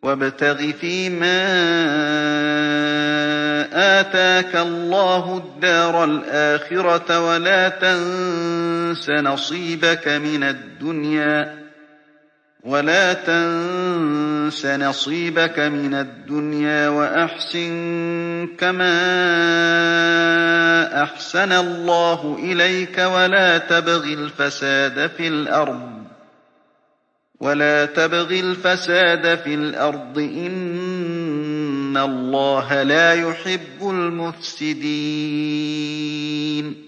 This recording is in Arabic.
وابتغ فيما آتاك الله الدار الآخرة ولا تنس نصيبك من الدنيا وأحسن كما أحسن الله إليك ولا تبغ الفساد في الأرض إن الله لا يحب المفسدين